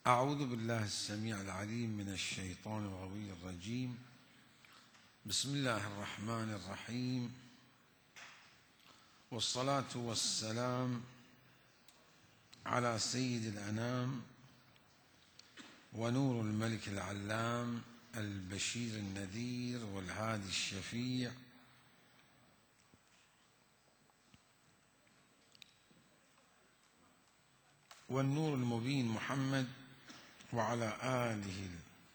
أعوذ بالله السميع العليم من الشيطان الغوي الرجيم. بسم الله الرحمن الرحيم، والصلاة والسلام على سيد الأنام ونور الملك العلام البشير النذير والهادي الشفيع والنور المبين محمد وعلى آله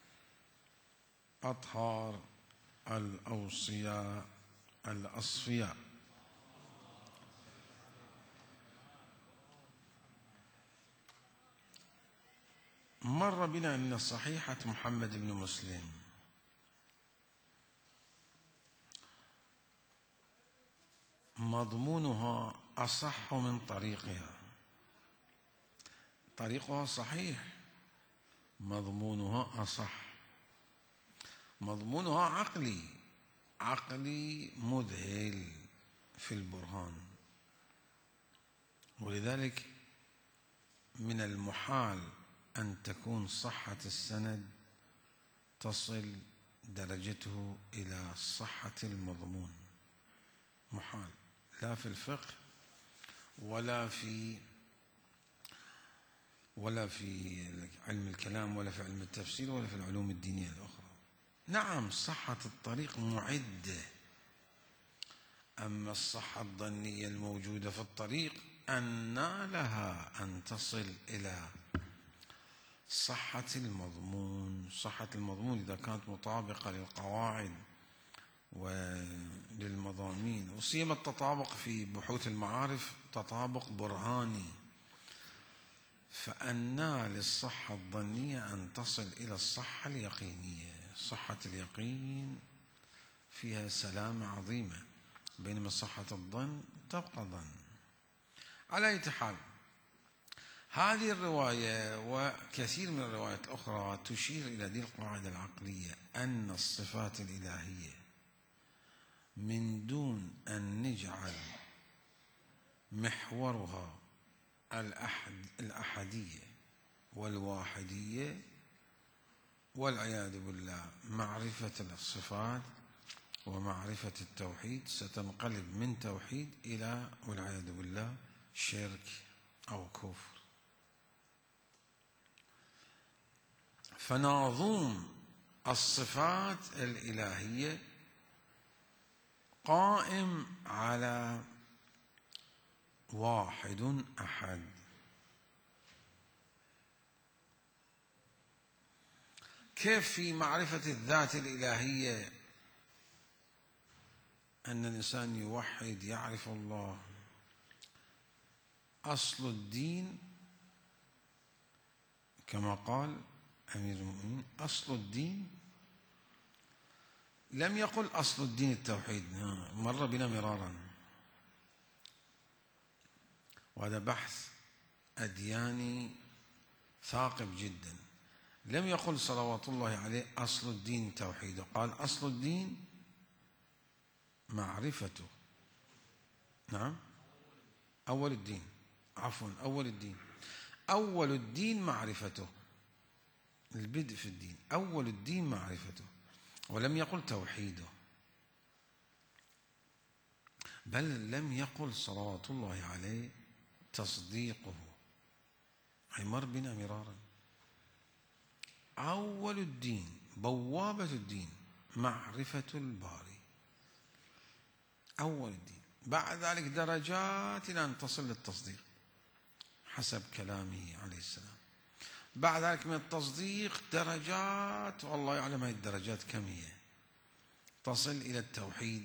الأطهار الأوصياء الأصفياء. مر بنا أن صحيحة محمد بن مسلم مضمونها أصح من طريقها. طريقها صحيح، مضمونها أصح. مضمونها عقلي مذهل في البرهان، ولذلك من المحال أن تكون صحة السند تصل درجته إلى صحة المضمون. محال، لا في الفقه ولا في علم الكلام ولا في علم التفسير ولا في العلوم الدينية الأخرى. نعم، صحة الطريق معدة، أما الصحة الظنية الموجودة في الطريق أنى لها أن تصل إلى صحة المضمون. صحة المضمون إذا كانت مطابقة للقواعد وللمضامين، وسيما التطابق في بحوث المعارف تطابق برهاني، فأنى للصحة الظنية أن تصل إلى الصحة اليقينية. صحة اليقين فيها سلامة عظيمة، بينما صحة الظن تبقى ظن. على أي حال، هذه الرواية وكثير من الروايات الأخرى تشير إلى هذه القاعدة العقلية، أن الصفات الإلهية من دون أن نجعل محورها الأحدية والواحدية والعياذ بالله معرفة الصفات ومعرفة التوحيد، ستنقلب من توحيد إلى والعياذ بالله شرك أو كفر. فناظوم الصفات الإلهية قائم على واحد أحد. كيف في معرفة الذات الإلهية أن الإنسان يوحد يعرف الله؟ أصل الدين كما قال أمير المؤمنين، أصل الدين، لم يقل أصل الدين التوحيد، مر بنا مرارا، وهذا بحث أدياني ثاقب جدا. لم يقل صلوات الله عليه أصل الدين توحيده، قال أصل الدين معرفته. نعم، أول الدين، عفوا أول الدين معرفته، البدء في الدين، أول الدين معرفته، ولم يقل توحيده، بل لم يقل صلوات الله عليه تصديقه. أي مر بنا مرارا. أول الدين، بوابة الدين، معرفة الباري، أول الدين. بعد ذلك درجات إلى أن تصل للتصديق حسب كلامه عليه السلام. بعد ذلك من التصديق درجات، والله يعلم هذه الدرجات كم هي، تصل إلى التوحيد.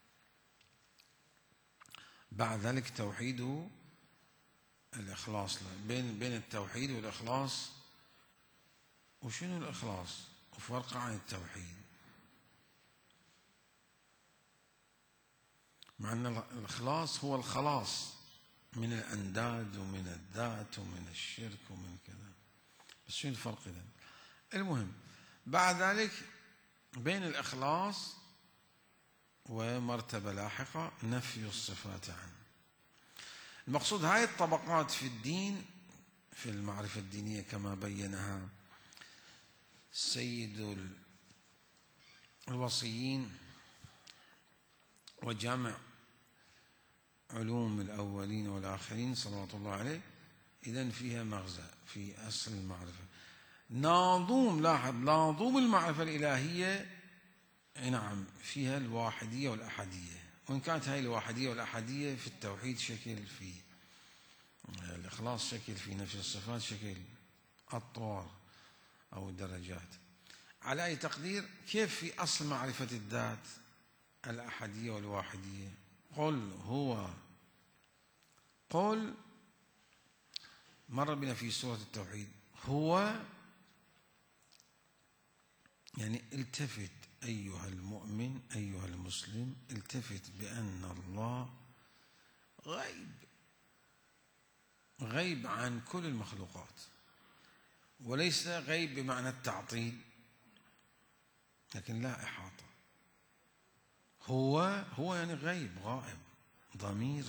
بعد ذلك توحيده الإخلاص، بين التوحيد والإخلاص. وشنو الإخلاص وفرق عن التوحيد؟ مع أن الإخلاص هو الخلاص من الأنداد ومن الذات ومن الشرك ومن كذا، بس شنو الفرق إذن؟ المهم، بعد ذلك بين الإخلاص ومرتبة لاحقة نفي الصفات عنه. المقصود هاي الطبقات في الدين في المعرفة الدينية كما بينها سيد الوصيين وجامع علوم الأولين والآخرين صلوات الله عليه. إذن فيها مغزى في أصل المعرفة. ناظوم، لاحظ، ناظوم المعرفة الإلهية نعم فيها الواحدية والأحدية، وإن كانت هاي الواحدية والأحدية في التوحيد شكل، في الإخلاص شكل، في نفي الصفات شكل، أطوار أو درجات. على أي تقدير كيف في أصل معرفة الذات الأحدية والواحدية؟ قل مر بنا في سورة التوحيد، هو يعني التفت أيها المؤمن أيها المسلم، التفت بأن الله غيب عن كل المخلوقات، وليس غيب بمعنى التعطيل، لكن لا إحاطة. هو يعني غيب، غائب، ضمير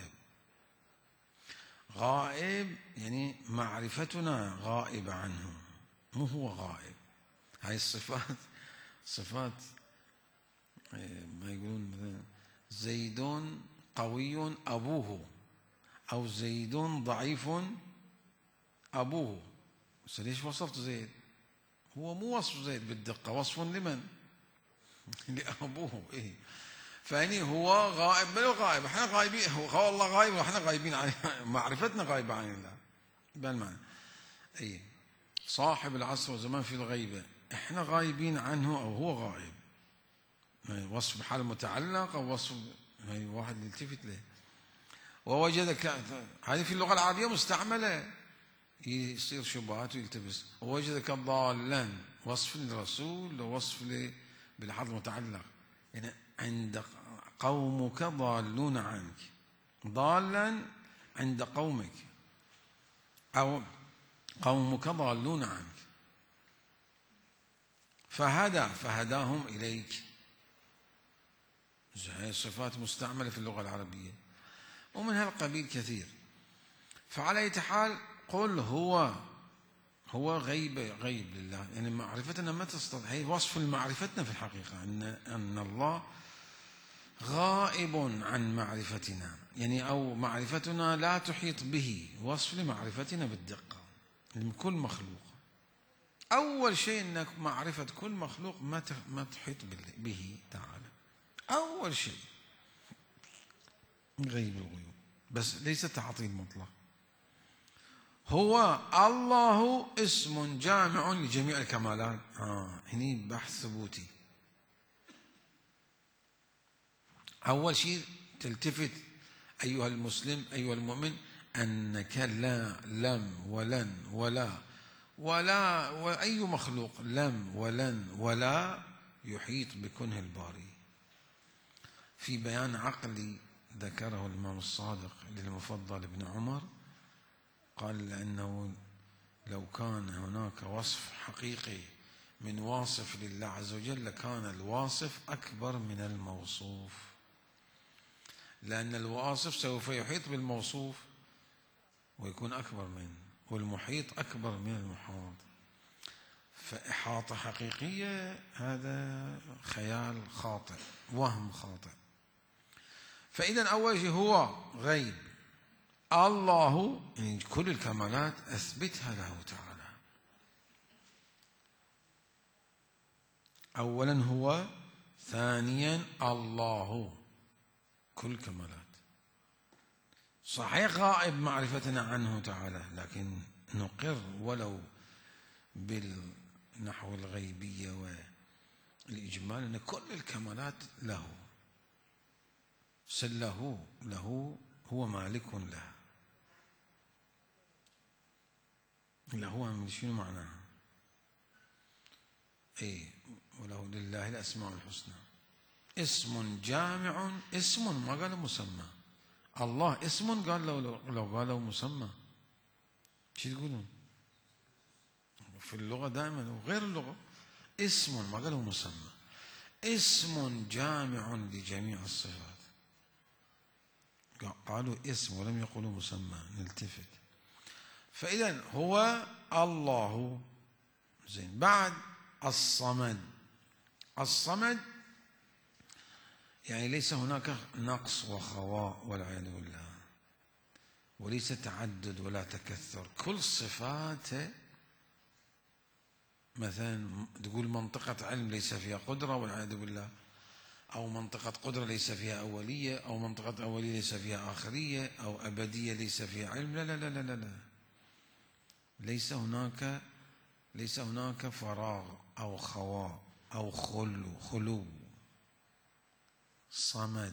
غائب يعني معرفتنا غائبة عنه، مو هو غائب. هاي الصفات صفات ما يقولون مثلا زيد قوي أبوه، أو زيد ضعيف أبوه. بس ليش وصفت زيد؟ هو مو وصف زيد بالدقة، وصف لمن؟ لأبوه. إيه؟ فاني هو غائب، بل غائب، احنا غايبين، هو الله غايب واحنا غايبين عن معرفتنا، غايبه عن الله بالمعنى. اي صاحب العصر والزمان في الغيبه، احنا غايبين عنه او هو غائب. وصف بحال متعلق او وصف واحد يلتفت له. ووجدك، هذه في اللغه العربيه مستعمله، يصير شبهات ويلتبس. ووجدك ضالا، وصف للرسول ووصف بالحال المتعلق، يعني عند قومك ضالون عنك، ضالا عند قومك، أو قومك ضالون عنك، فهداهم إليك. هذه الصفات مستعملة في اللغة العربية، ومن هالقبيل كثير. فعلى أي حال قل هو غيب لله، يعني معرفتنا ما تستطيع، هي وصف معرفتنا في الحقيقة أن الله غائب عن معرفتنا، يعني أو معرفتنا لا تحيط به، وصف لمعرفتنا بالدقة من كل مخلوق. أول شيء أنك معرفة كل مخلوق ما تحيط به تعالى، أول شيء غيب الغيوب، بس ليس تعطيل مطلق. هو الله اسم جامع لجميع الكمالات. هني بحث ثبوتي. أول شيء تلتفت أيها المسلم أيها المؤمن أنك لا لم ولن ولا وأي مخلوق لم ولن ولا يحيط بكنه الباري. في بيان عقلي ذكره الإمام الصادق للمفضل ابن عمر، قال لأنه لو كان هناك وصف حقيقي من واصف لله عز وجل لكان الواصف أكبر من الموصوف، لأن الواصف سوف يحيط بالموصوف ويكون أكبر منه، والمحيط أكبر من المحاط. فإحاطة حقيقية هذا خيال خاطئ، وهم خاطئ. فإذا أول شيء هو غيب، الله يعني كل الكمالات أثبتها له تعالى. أولا هو، ثانيا الله كل كمالات. صحيح غائب معرفتنا عنه تعالى، لكن نقر ولو بالنحو الغيبية والإجمال أن كل الكمالات له، سله هو مالك لها. له شنو معناها؟ اي وله لله الأسماء الحسنى. اسم جامع، اسم ما قال مسمى. الله اسم، قال لو قالوا مسمى شو تقولون؟ في اللغة دائما وغير اللغة اسم ما قالوا مسمى، اسم جامع لجميع الصفات. قالوا اسم ولم يقولوا مسمى، نلتفت. فإذا هو الله. زين. بعد الصمد. الصمد يعني ليس هناك نقص وخواء والعياذ بالله، وليس تعدد ولا تكثر. كل صفاته مثلا تقول منطقة علم ليس فيها قدرة والعياذ بالله، أو منطقة قدرة ليس فيها أولية، أو منطقة أولية ليس فيها آخرية، أو أبدية ليس فيها علم. لا لا لا لا لا، ليس هناك فراغ أو خواء أو خلو. صمد.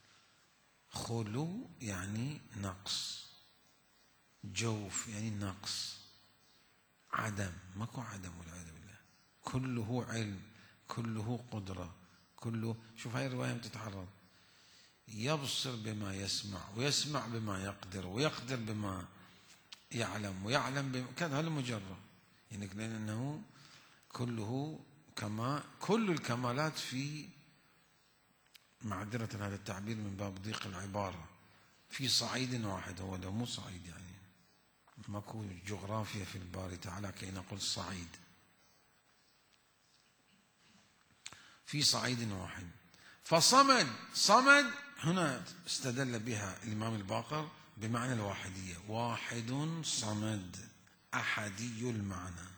خلو يعني نقص، جوف يعني نقص، عدم. ماكو عدم والعياذ بالله، كله علم، كله قدرة، كله. شوف هاي الرواية تتعرض: يبصر بما يسمع، ويسمع بما يقدر، ويقدر بما يعلم، ويعلم بما كذا. هذا مجرد يعني، لأنه كله كل الكمالات في، معذرة هذا التعبير من باب ضيق العبارة، في صعيد واحد. هو ده مو صعيد يعني، ماكو جغرافيا في الباري تعالى كي نقول صعيد، في صعيد واحد. صمد هنا استدل بها الإمام الباقر بمعنى الواحدية: واحد صمد، أحدي المعنى.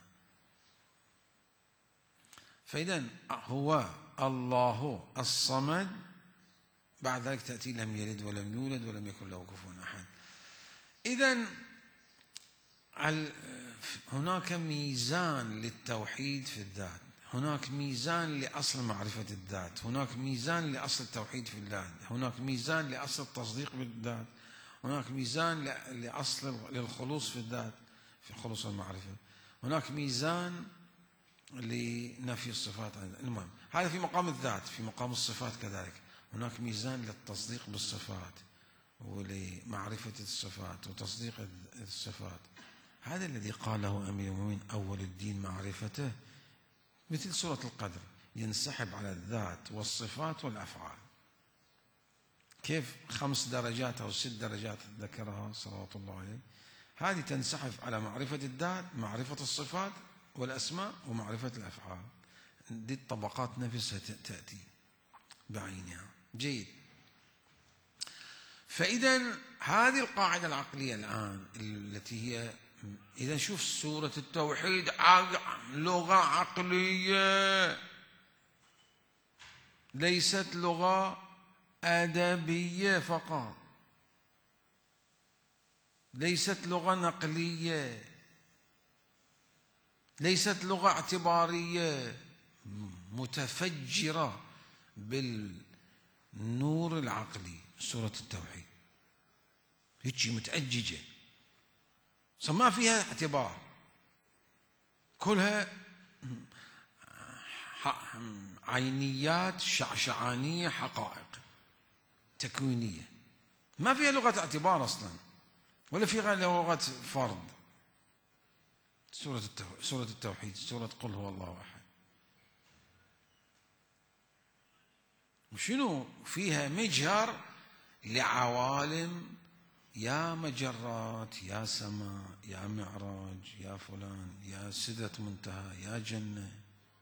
فإذا هو الله الصمد. بعد ذلك تأتي لم يلد ولم يولد ولم يكن له كفوا أحد. إذا هناك ميزان للتوحيد في الذات، هناك ميزان لأصل معرفة الذات، هناك ميزان لأصل التوحيد في الله، هناك ميزان لأصل التصديق بالذات، هناك ميزان لأصل للخلوص في الذات، في خلوص المعرفة، هناك ميزان لنفي الصفات. المهم هذا في مقام الذات. في مقام الصفات كذلك هناك ميزان للتصديق بالصفات ولمعرفة الصفات وتصديق الصفات. هذا الذي قاله أمير المؤمنين: أول الدين معرفته. مثل سورة القدر ينسحب على الذات والصفات والأفعال. كيف 5 درجات أو 6 درجات ذكرها صلوات الله عليه. هذه تنسحب على معرفة الذات، معرفة الصفات والأسماء، ومعرفة الأفعال. دي الطبقات نفسها تأتي بعينها. جيد. فإذا هذه القاعدة العقلية الآن التي هي، إذا شوف سورة التوحيد لغة عقلية، ليست لغة أدبية فقط، ليست لغة نقلية، ليست لغة اعتبارية، متفجرة بالنور العقلي. سورة التوحيد هيك متأججة، ما فيها اعتبار، كلها عينيات شعشعانية، حقائق تكوينية، ما فيها لغة اعتبار أصلا، ولا فيها لغة فرض. سورة التوحيد، سورة قل هو الله أحد. وشنو فيها؟ مجهر لعوالم، يا مجرات، يا سماء، يا معراج، يا فلان، يا سدرة منتهى، يا جنة.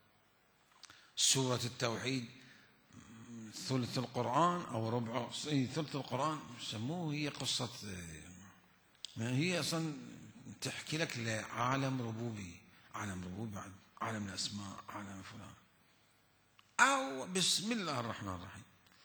سورة التوحيد ثلث القرآن أو ربع، ثلث القرآن سموه، هي قصة، هي أصلا تحكي لك لعالم ربوبي، عالم ربوبي بعد عالم الأسماء، عالم فلان، أو بسم الله الرحمن الرحيم.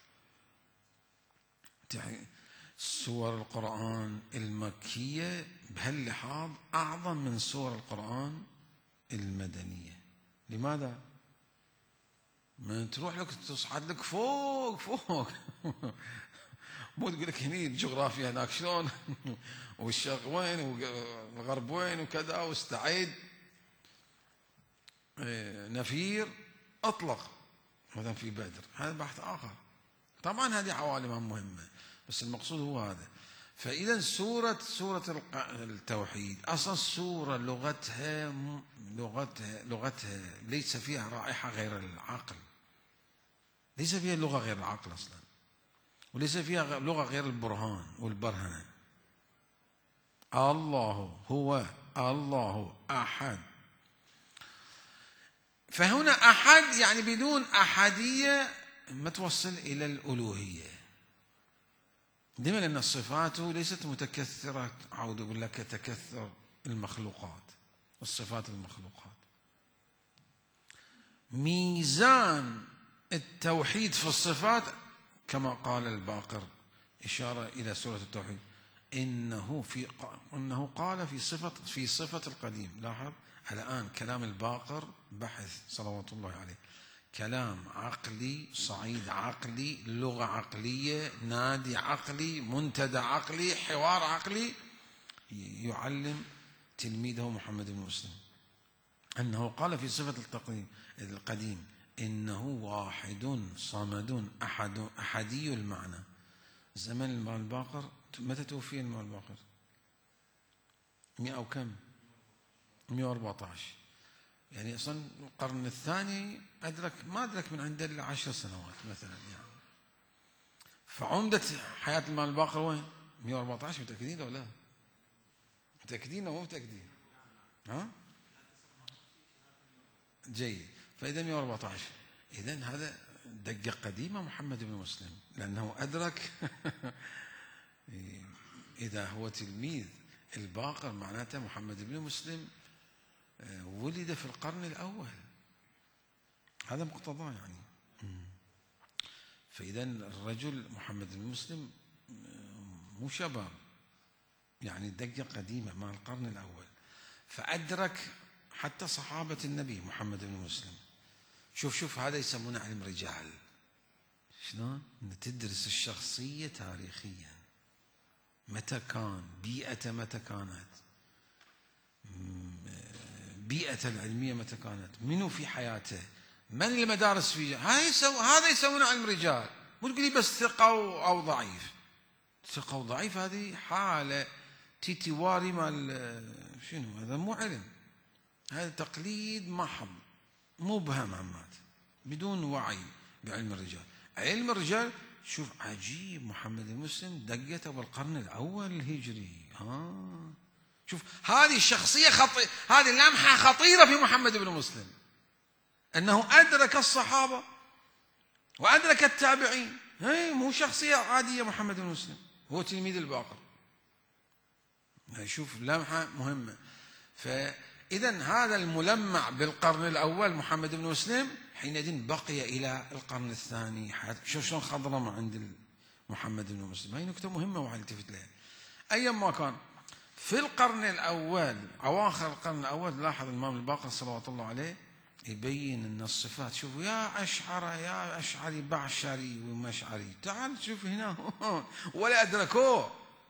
سور القرآن المكية بهاللحاظ أعظم من سور القرآن المدنية. لماذا؟ من تروح لك تصعد لك فوق مو تقول لك هني الجغرافيا هناك شلون والشرق وين والغرب وين وكذا، واستعيد نفير أطلق مثلا في بدر. هذا بحث آخر. طبعا هذه عوالم مهمة، بس المقصود هو هذا. فإذا سورة التوحيد أصلا السورة لغتها ليس فيها رائحة غير العقل، ليس فيها لغة غير العقل أصلا، وليس فيها لغة غير البرهان والبرهنة. الله هو الله أحد. فهنا أحد يعني بدون أحدية ما توصل إلى الألوهية. لما؟ لأن الصفات ليست متكثرة، أعود أقول لك تكثر المخلوقات، الصفات المخلوقات. ميزان التوحيد في الصفات كما قال الباقر، إشارة إلى سورة التوحيد، إنه قال في صفة القديم. لاحظ الآن كلام الباقر بحث صلوات الله عليه، كلام عقلي، صعيد عقلي، لغة عقلية، نادي عقلي، منتدى عقلي، حوار عقلي، يعلم تلميذه محمد بن مسلم أنه قال في صفة القديم إنه واحد صمد أحدي المعنى. زمن المال الباقر، متى توفي المال الباقر؟ 100 وكم؟ 114. يعني أصلا القرن الثاني ما أدرك من عنده 10 سنوات مثلا يعني. فعمدة حياة المال الباقر وين؟ 114. متأكدين أو لا؟ متأكدين أو مو متأكدين؟ ها؟ جيد. فإذا 114، إذن هذا دقة قديمة محمد بن مسلم، لأنه أدرك إذا هو تلميذ الباقر معناته محمد بن مسلم ولد في القرن الأول، هذا مقتضاه يعني. فإذا الرجل محمد بن مسلم مو شباب، يعني دقة قديمة مع القرن الأول، فأدرك حتى صحابة النبي محمد بن مسلم. شوف هذا يسمونه علم رجال. شلون؟ تدرس الشخصية تاريخيا، متى كان، بيئته متى كانت، بيئته العلمية متى كانت، منو في حياته، من المدارس فيه. هذا يسمونه علم رجال. مو تقولي بس ثقة أو ضعيف. ثقة وضعيف هذه حالة تيواري مال شنو، هذا مو علم، هذا تقليد محض مبهم عمات بدون وعي بعلم الرجال. علم الرجال شوف عجيب، محمد المسلم دقته بالقرن الأول الهجري. شوف هذه الشخصية هذه اللمحة خطيرة في محمد بن مسلم، أنه أدرك الصحابة وأدرك التابعين. مو شخصية عادية محمد بن مسلم، هو تلميذ الباقر. شوف لمحة مهمة. فإذا هذا الملمع بالقرن الأول محمد بن مسلم حينئذ بقي إلى القرن الثاني. شوف شلون خضرم عند محمد بن مسلم. هاي نكتة مهمة وحنلتفت لها. أيما كان في القرن الأول، أواخر القرن الأول، لاحظ الإمام الباقر صلوات الله عليه يبين أن الصفات. شوفوا يا أشعري يا أشعري بعشري ومشعري، تعال شوف هنا ولا أدركوه.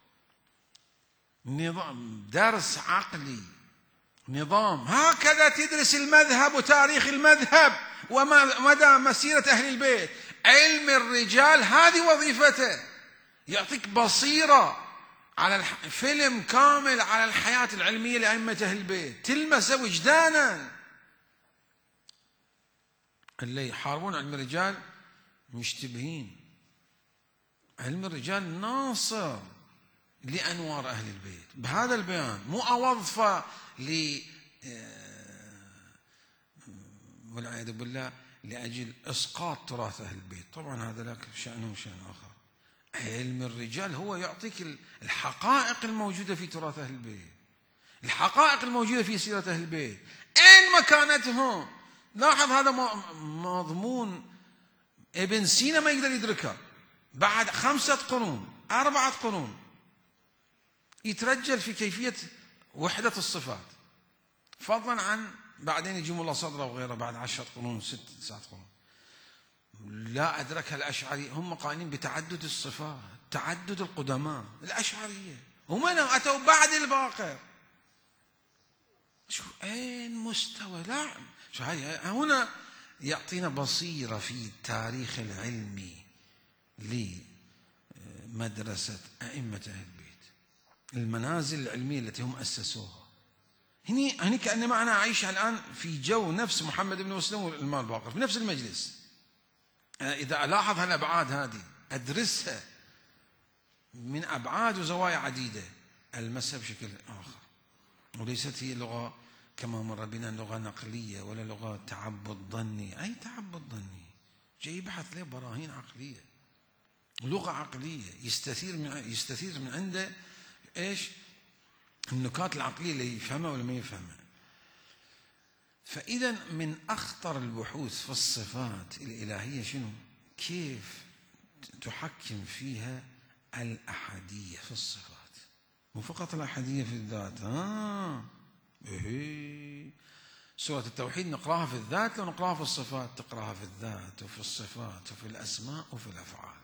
نظام درس عقلي، نظام. هكذا تدرس المذهب وتاريخ المذهب ومدى مسيرة أهل البيت. علم الرجال هذه وظيفته، يعطيك بصيرة على فيلم كامل على الحياة العلمية لأئمة أهل البيت، تلمس وجدانا. اللي يحاربون علم الرجال مشتبهين. علم الرجال ناصر لأنوار أهل البيت بهذا البيان، مو أوظفة والعياذ بالله لأجل إسقاط تراث أهل البيت. طبعا هذا لك شأنه وشأن آخر. علم الرجال هو يعطيك الحقائق الموجودة في تراث أهل البيت، الحقائق الموجودة في سيرة أهل البيت، أين مكانتهم. لاحظ هذا مضمون ابن سينا ما يقدر يدركه بعد 5 قرون 4 قرون، يترجل في كيفية وحدة الصفات، فضلا عن بعدين يجي الله صدره وغيره بعد 10 قرون 6 9 قرون. لا أدركها الأشعري. هم قائلين بتعدد الصفات، تعدد القدماء الأشعرية، هم أتوا بعد الباقر. شو أين مستوى. لا شو هنا يعطينا بصيرة في التاريخ العلمي لمدرسة أئمة أهل البيت، المنازل العلمية التي هم أسسوها. هني كأنما أنا أعيش الآن في جو نفس محمد بن مسلم والإمام الباقر في نفس المجلس. إذا ألاحظ هالأبعاد هذه أدرسها من أبعاد وزوايا عديدة، ألمسها بشكل آخر، وليست هي لغة كما مر بنا لغة نقلية ولا لغة تعبد ظني. أي تعبد ظني؟ جاي يبحث له براهين عقلية، لغة عقلية، يستثير من عنده إيش؟ النكات العقلية اللي يفهمها ولا ما يفهمها. فإذا من أخطر البحوث في الصفات الإلهية شنو؟ كيف تحكم فيها الأحدية في الصفات، مو فقط الأحدية في الذات. سورة التوحيد نقراها في الذات لو نقراها في الصفات؟ تقراها في الذات وفي الصفات وفي الأسماء وفي الأفعال.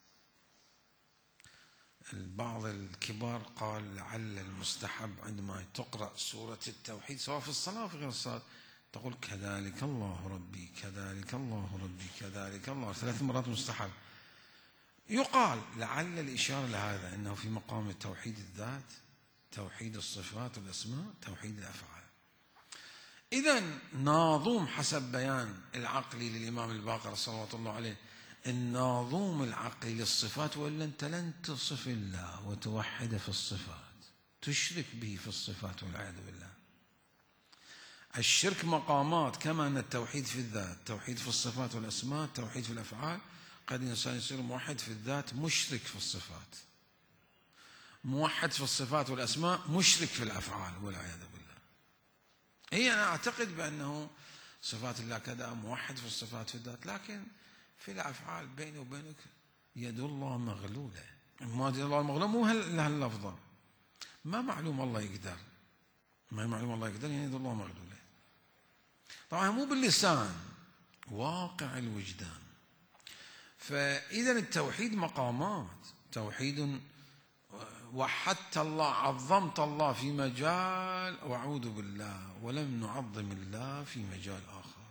البعض الكبار قال لعل المستحب عندما تقرأ سورة التوحيد سواء في الصلاة أو في غير الصلاة تقول كذلك الله ربي كذلك الله ربي كذلك الله 3 مرات مستحب. يقال لعل الإشارة لهذا أنه في مقام توحيد الذات، توحيد الصفات والأسماء، توحيد الأفعال. إذن ناظوم حسب بيان العقلي للإمام الباقر صلوات الله عليه، الناظوم العقلي للصفات، وإلا أنت لن تصف الله وتوحده في الصفات، تشرك به في الصفات والعياذ بالله. الشرك مقامات، كما أن التوحيد في الذات، توحيد في الصفات والأسماء، توحيد في الأفعال. قد الإنسان يصير موحد في الذات مشرك في الصفات، موحد في الصفات والأسماء مشرك في الأفعال والعياذ بالله. أنا أعتقد بأنه صفات الله كذا، موحد في الصفات في الذات، لكن في الأفعال بيني وبينك يد الله مغلولة. ما يد الله مغلولة مو هاللفظة، ما معلوم الله يقدر، ما معلوم الله يقدر، يعني يد الله مغلولة. طبعا مو باللسان، واقع الوجدان. فإذا التوحيد مقامات، توحيد وحدت الله، عظمت الله في مجال وأعوذ بالله، ولم نعظم الله في مجال آخر.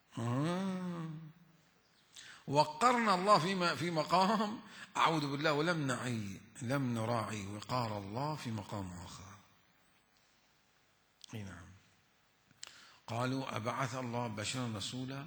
وقرنا الله في مقام أعوذ بالله، ولم نراعي وقار الله في مقام آخر. نعم. قالوا أبعث الله بشرا رسولا؟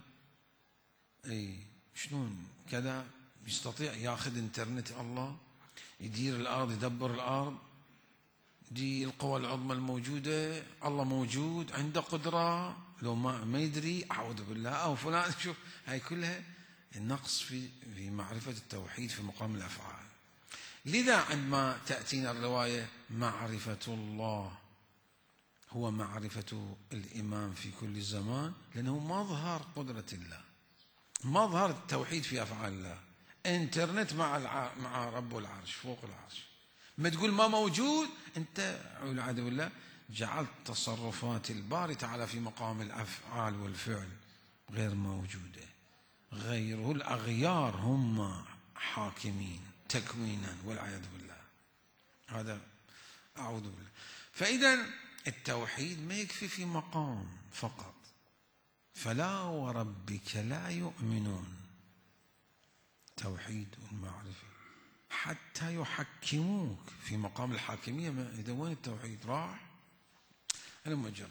شلون كذا يستطيع ياخذ انترنت الله، يدير الأرض، يدبر الأرض، دي القوى العظمى الموجودة، الله موجود عنده قدرة، لو ما يدري أعوذ بالله أو فلان. شوف هاي كلها النقص في معرفة التوحيد في مقام الأفعال. لذا عندما تأتينا الرواية معرفة الله هو معرفة الإمام في كل زمان، لأنه مظهر قدرة الله، مظهر التوحيد في أفعال الله. انترنت مع رب العرش فوق العرش، ما تقول ما موجود، أنت والعياذ بالله جعلت تصرفات الباري تعالى في مقام الأفعال والفعل غير موجودة، غيره الأغيار هم حاكمين تكوينا والعياذ بالله. هذا أعوذ بالله. فإذا التوحيد ما يكفي في مقام فقط، فلا وربك لا يؤمنون، توحيد والمعرفة، حتى يحكموك في مقام الحاكمية. إذا وين التوحيد راح؟ المجرد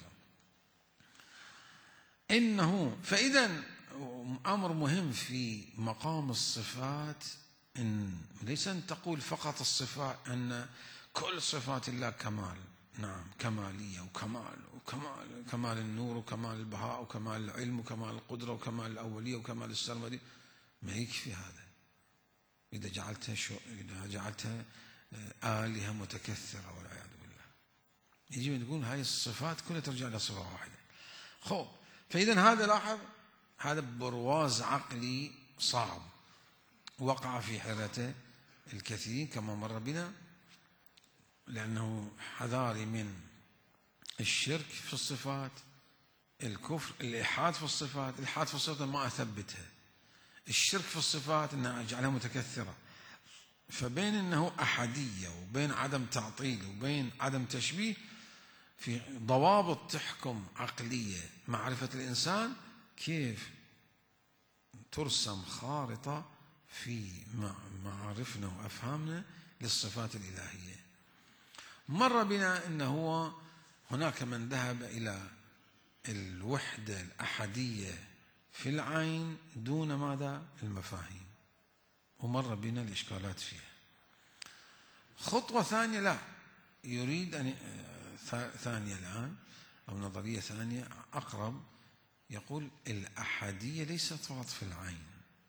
إنه. فإذا أمر مهم في مقام الصفات، إن ليس أن تقول فقط الصفات أن كل صفات الله كمال، نعم كمالية وكمال النور وكمال البهاء وكمال العلم وكمال القدرة وكمال الأولية وكمال السرمدية. ما يكفي هذا إذا جعلتها آلهة متكثرة والعياذ بالله. يجي نقول هاي الصفات كلها ترجع إلى صفة واحدة. خب، فإذا هذا لاحظ، هذا برواز عقلي صعب وقع في حيرته الكثيرين كما مر بنا، لأنه حذاري من الشرك في الصفات، الكفر، الإلحاد في الصفات. الإلحاد في الصفات ما أثبتها، الشرك في الصفات أن أجعلها متكثرة. فبين أنه أحدية وبين عدم تعطيل وبين عدم تشبيه، في ضوابط تحكم عقلية معرفة الإنسان، كيف ترسم خارطة في معارفنا وأفهامنا للصفات الإلهية. مر بنا أنه هناك من ذهب إلى الوحدة الأحدية في العين دون ماذا؟ المفاهيم، ومر بنا الإشكالات فيها. خطوة ثانية، لا، يريد أن ثانية الآن أو نظرية ثانية أقرب، يقول الأحدية ليست فقط في العين،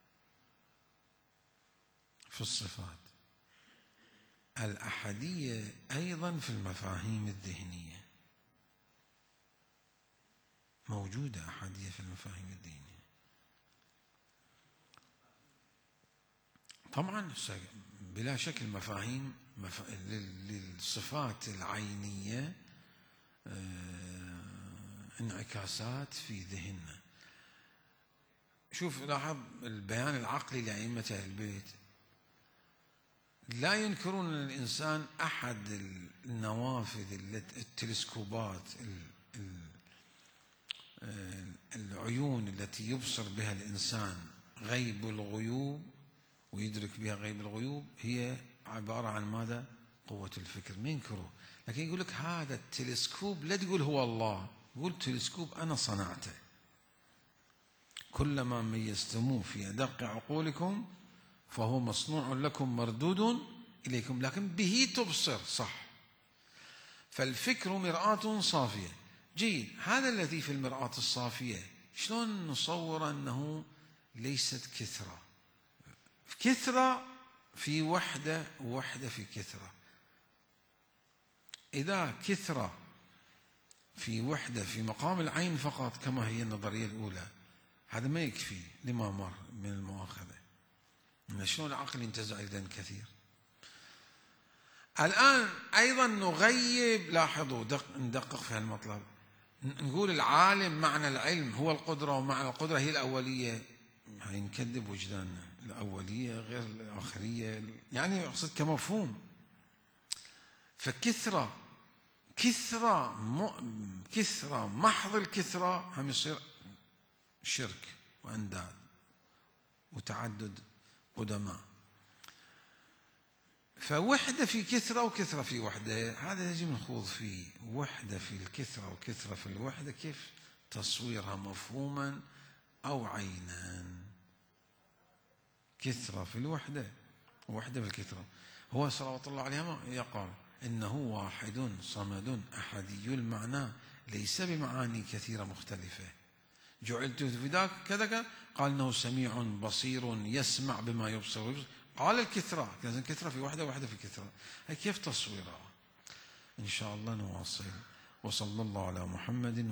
في الصفات، الأحدية أيضا في المفاهيم الذهنية، موجودة أحدية في المفاهيم الذهنية. طبعا بلا شك المفاهيم للصفات العينية انعكاسات في ذهننا. شوف لاحظ البيان العقلي لأئمة أهل البيت، لا ينكرون أن الإنسان أحد النوافذ التلسكوبات العيون التي يبصر بها الإنسان غيب الغيوب ويدرك بها غيب الغيوب هي عبارة عن ماذا؟ قوة الفكر، ما ينكره. لكن يقول لك هذا التلسكوب لا تقول هو الله، قول تلسكوب أنا صنعته، كلما ميزتموه في أدق عقولكم فهو مصنوع لكم مردود إليكم، لكن به تبصر، صح. فالفكر مرآة صافية. جيد، هذا الذي في المرآة الصافية شلون نصور أنه ليست كثرة؟ كثرة في وحدة ووحدة في كثرة. إذا كثرة في وحدة في مقام العين فقط كما هي النظرية الأولى، هذا ما يكفي لما مر من المؤاخذة. شلون العقل ينتزع إذن كثير. الآن أيضا نغيب، لاحظوا ندقق في هالمطلب، نقول العالم معنى العلم هو القدرة ومعنى القدرة هي الأولية، هاي نكذب وجداننا، الأولية غير الآخرية، يعني أقصد كمفهوم. فكثرة كثرة محض الكثرة هم يصير شرك وأنداد وتعدد قدماء. فوحدة في كثرة وكثرة في وحدة، هذا يجب نخوض فيه. وحدة في الكثرة وكثرة في الوحدة، كيف تصويرها مفهوما أو عينا؟ كثرة في الوحدة ووحدة في الكثرة. هو صلوات الله عليه يقول إنه واحد صمد أحدي المعنى ليس بمعاني كثيرة مختلفة. جعلت في ذاك كذا، قال إنه سميع بصير يسمع بما يبصر. قال الكثرة، لازم كثرة في وحدة ووحدة في كثرة. هي كيف تصويرها؟ إن شاء الله نواصل. وصلى الله على محمد.